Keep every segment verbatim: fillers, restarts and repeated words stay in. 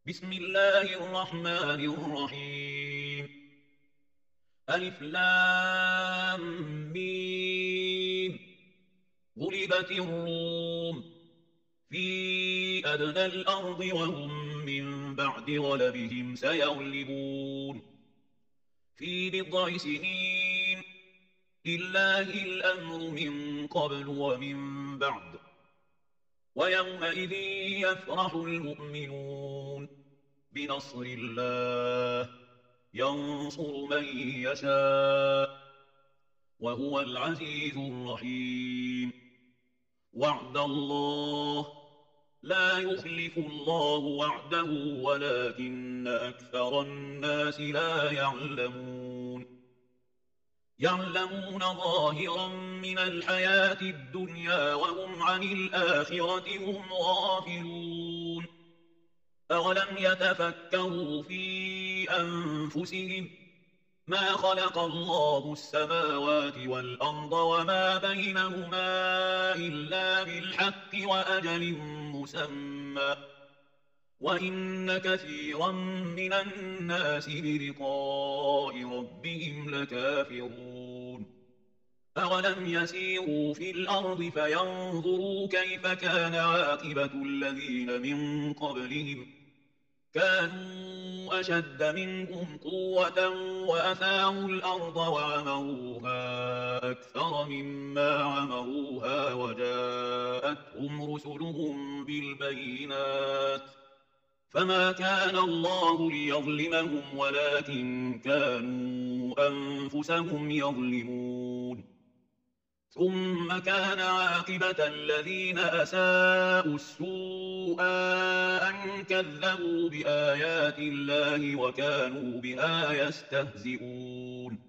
بسم الله الرحمن الرحيم. ألف لام ميم. غلبت الروم في أدنى الأرض وهم من بعد غلبهم سيغلبون في بضع سنين. لله الأمر من قبل ومن بعد، ويومئذ يفرح المؤمنون بنصر الله ينصر من يشاء وهو العزيز الرحيم. وعد الله لا يخلف الله وعده ولكن أكثر الناس لا يعلمون. يعلمون ظاهرا من الحياة الدنيا وهم عن الآخرة هم غافلون. أولم يتفكروا في أنفسهم ما خلق الله السماوات والأرض وما بينهما إلا بالحق وأجل مسمى، وإن كثيرا من الناس بلقاء ربهم لكافرون. أولم يسيروا في الأرض فينظروا كيف كان عاقبة الذين من قبلهم، كانوا أشد منهم قوة وأثاروا الأرض وعمروها أكثر مما عمروها وجاءتهم رسلهم بالبينات، فما كان الله ليظلمهم ولكن كانوا أنفسهم يظلمون. ثم كان عاقبة الذين أساءوا السوء أن كذبوا بآيات الله وكانوا بها يستهزئون.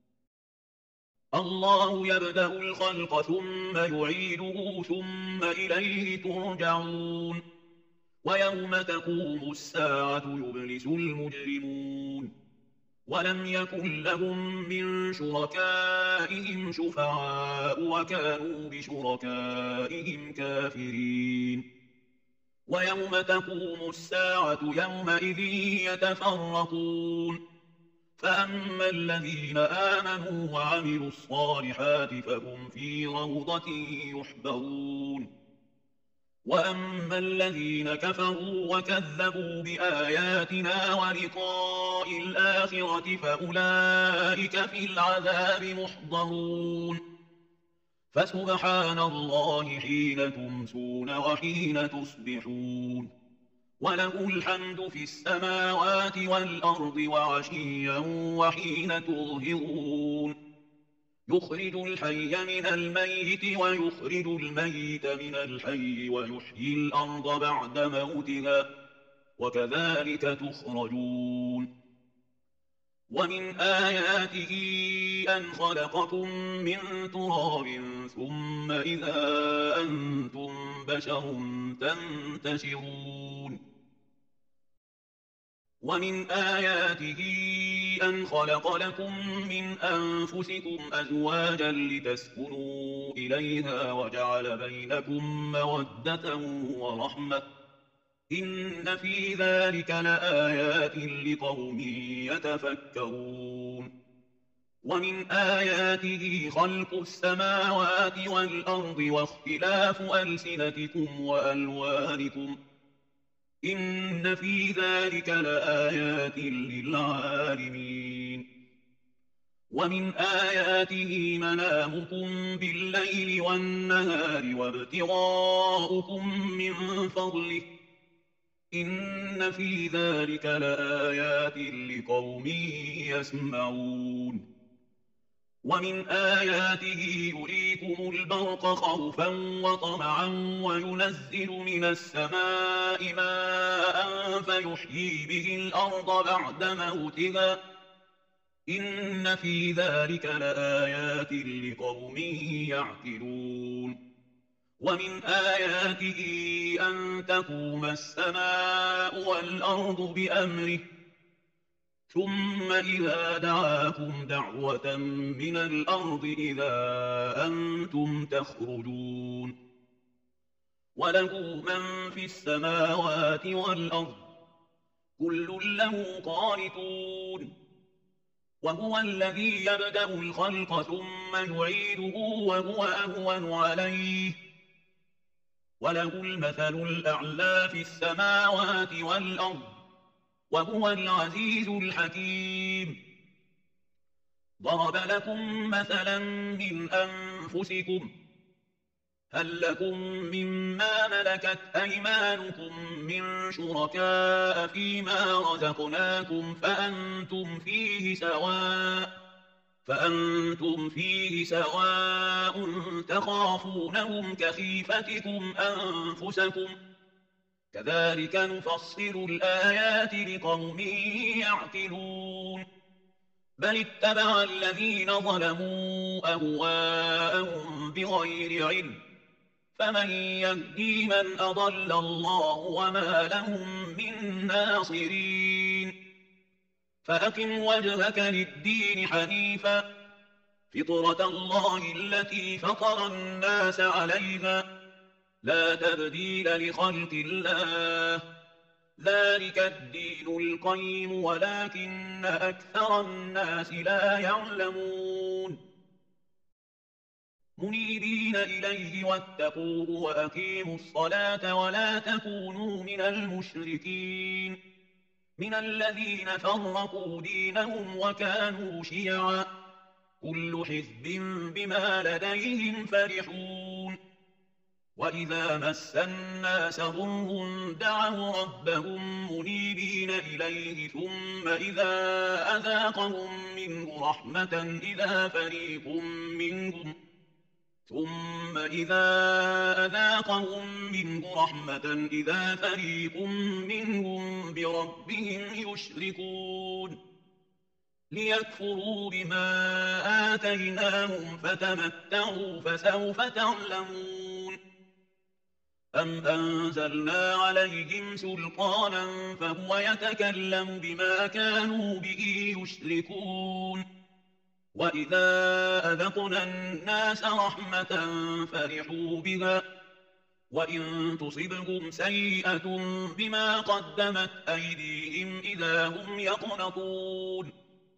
الله يبدأ الخلق ثم يعيده ثم إليه ترجعون. ويوم تقوم الساعة يبلس المجرمون ولم يكن لهم من شركائهم شفعاء وكانوا بشركائهم كافرين. ويوم تقوم الساعة يومئذ يتفرقون، فأما الذين آمنوا وعملوا الصالحات فهم في روضة يحبرون، وأما الذين كفروا وكذبوا بآياتنا ولقاء الآخرة فأولئك في العذاب محضرون. فسبحان الله حين تمسون وحين تصبحون، وله الحمد في السماوات والأرض وعشيا وحين تظهرون. يخرج الحي من الميت ويخرج الميت من الحي ويحيي الأرض بعد موتها وكذلك تخرجون. ومن آياته أن خلقكم من تراب ثم إذا أنتم بشر تنتشرون. ومن آياته أن خلق لكم من أنفسكم أزواجا لتسكنوا إليها وجعل بينكم مودة ورحمة، إن في ذلك لآيات لقوم يتفكرون. ومن آياته خلق السماوات والأرض واختلاف ألسنتكم وألوانكم، إن في ذلك لآيات للعالمين. ومن آياته منامكم بالليل والنهار وابتغاؤكم من فضله، إن في ذلك لآيات لقوم يسمعون. ومن آياته يريكم البرق خوفا وطمعا وينزل من السماء ماء فيحيي به الأرض بعد موتها، إن في ذلك لآيات لقوم يعقلون. ومن آياته أن تقوم السماء والأرض بأمره ثم إذا دعاكم دعوة من الأرض إذا أنتم تخرجون. وله من في السماوات والأرض كل له قانتون. وهو الذي يبدأ الخلق ثم يعيده وهو أهون عليه، وله المثل الأعلى في السماوات والأرض، وهو العزيز الحكيم. ضرب لكم مثلا من أنفسكم، هل لكم مما ملكت أيمانكم من شركاء فيما رزقناكم فأنتم فيه سواء فأنتم فيه سواء تخافونهم كخيفتكم أنفسكم، كذلك نفصل الآيات لقوم يعقلون. بل اتبع الذين ظلموا أهواءهم بغير علم، فمن يهدي من أضل الله وما لهم من ناصرين. فأقم وجهك للدين حنيفا، فطرة الله التي فطر الناس عليها، لا تبديل لخلق الله، ذلك الدين القيم ولكن أكثر الناس لا يعلمون. منيبين إليه واتقوه وأقيموا الصلاة ولا تكونوا من المشركين، من الذين فرقوا دينهم وكانوا شيعا، كل حزب بما لديهم فرحون. وإذا مس الناس ضر دعوا ربهم منيبين إليه ثم إذا أذاقهم منه رحمة إذا فريق منهم ثم إذا أذاقهم منه رحمة إذا فريق منهم بربهم يشركون. ليكفروا بما آتيناهم فتمتعوا فسوف تعلمون. أم أنزلنا عليهم سلطانا فهو يتكلم بما كانوا به يشركون. وإذا أذقنا الناس رحمة فرحوا بها، وإن تصبهم سيئة بما قدمت أيديهم إذا هم يقنطون.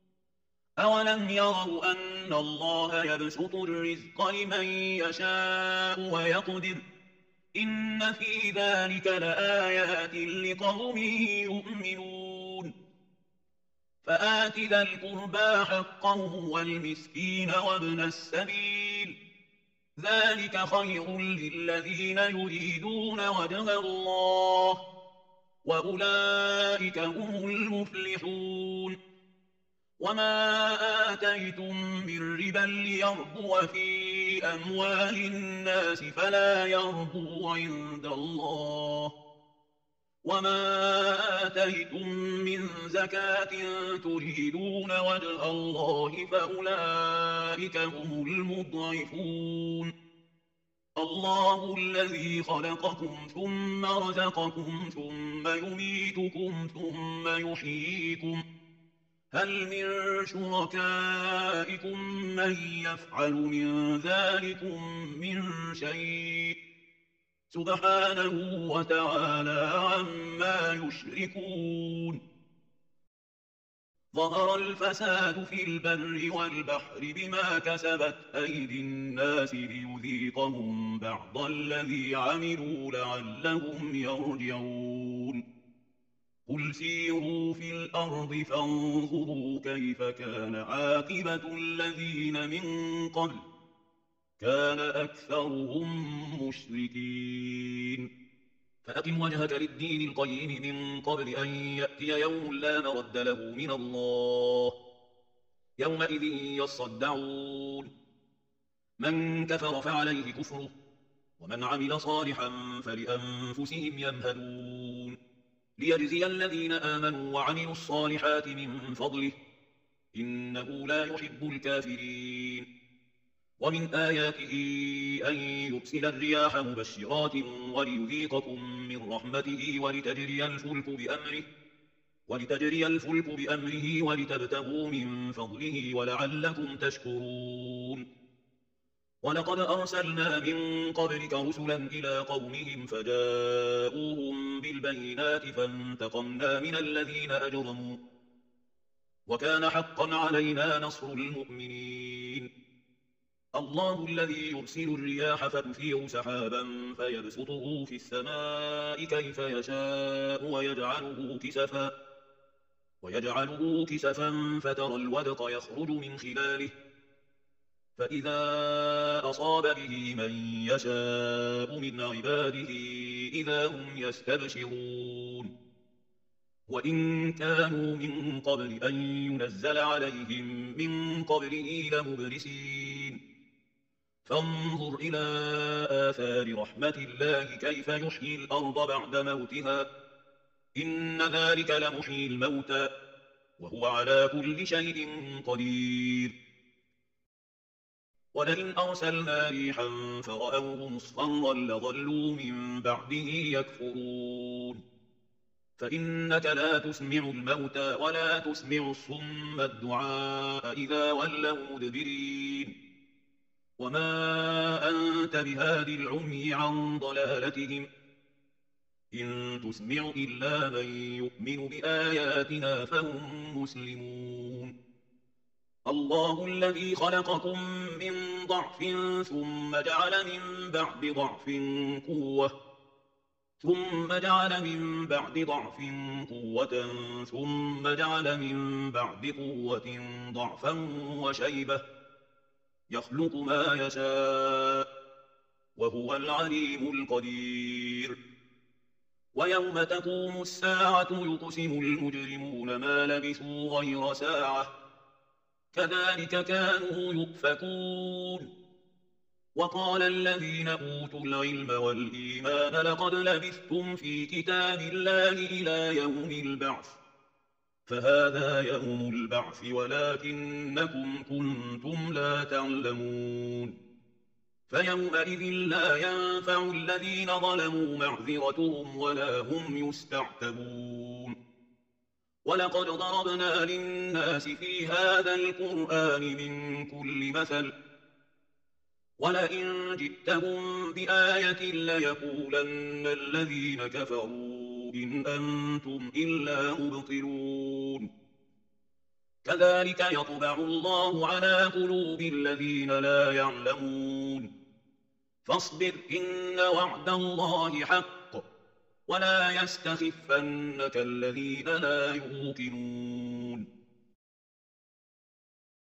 أولم يروا أن الله يبسط الرزق لمن يشاء ويقدر، إن في ذلك لآيات لقوم يؤمنون. فآت ذا القربى حقه والمسكين وابن السبيل، ذلك خير للذين يريدون وجه الله، وأولئك هم المفلحون. وما آتيتم من ربا ليربو في أموال الناس فلا يربو عند الله، وما آتيتم من زكاة تريدون وجه الله فأولئك هم المضعفون. الله الذي خلقكم ثم رزقكم ثم يميتكم ثم يحييكم، هل من شركائكم من يفعل من ذلكم من شيء، سبحانه وتعالى عما يشركون. ظهر الفساد في البر والبحر بما كسبت أيدي الناس ليذيقهم بعض الذي عملوا لعلهم يرجعون. قل سيروا في الأرض فانظروا كيف كان عاقبة الذين من قبل، كان أكثرهم مشركين. فأقم وجهك للدين القيم من قبل أن يأتي يوم لا مرد له من الله، يومئذ يصدعون. من كفر فعليه كفره، ومن عمل صالحا فلأنفسهم يمهدون. ليجزي الذين آمنوا وعملوا الصالحات من فضله، إنه لا يحب الكافرين. ومن آياته أن يرسل الرياح مبشرات وليذيقكم من رحمته ولتجري الفلك بأمره ولتجري الفلك بأمره ولتبتغوا من فضله ولعلكم تشكرون. ولقد أرسلنا من قبلك رسلا إلى قومهم فجاءوهم بالبينات فانتقمنا من الذين أجرموا وكان حقا علينا نصر المؤمنين. الله الذي يرسل الرياح فتثير سحابا فيبسطه في السماء كيف يشاء ويجعله كسفا ويجعله كسفا فترى الودق يخرج من خلاله فإذا أصاب به من يشاء من عباده إذا هم يستبشرون. وإن كانوا من قبل أن ينزل عليهم من قبله لمبلسين. فانظر إلى آثار رحمة الله كيف يحيي الأرض بعد موتها إن ذلك لمحيي الموتى وهو على كل شيء قدير. ولئن أرسلنا ريحا فرأوه مصفرا لظلوا من بعده يكفرون. فإنك لا تسمع الموتى ولا تسمع الصم الدعاء إذا ولوا مدبرين. وما أنت بهادي العمي عن ضلالتهم إن تسمع إلا من يؤمن بآياتنا فهم مسلمون. الله الذي خلقكم من ضعف ثم جعل من بعد ضعف قوة ثم جعل من بعد ضعف قوة ثم جعل من بعد قوة ضعفا وشيبة يخلق ما يشاء وهو العليم القدير. ويوم تقوم الساعة يقسم المجرمون ما لبثوا غير ساعة كذلك كانوا يؤفكون. وقال الذين أوتوا العلم والإيمان لقد لبثتم في كتاب الله إلى يوم البعث فهذا يوم البعث ولكنكم كنتم لا تعلمون. فيومئذ لا ينفع الذين ظلموا معذرتهم ولا هم يستعتبون. ولقد ضربنا للناس في هذا القرآن من كل مثل ولئن جئتهم بآية ليقولن الذين كفروا إن أنتم إلا مبطلون. كذلك يطبع الله على قلوب الذين لا يعلمون. فاصبر إن وعد الله حق ولا يستخفنك الذين لا يوقنون.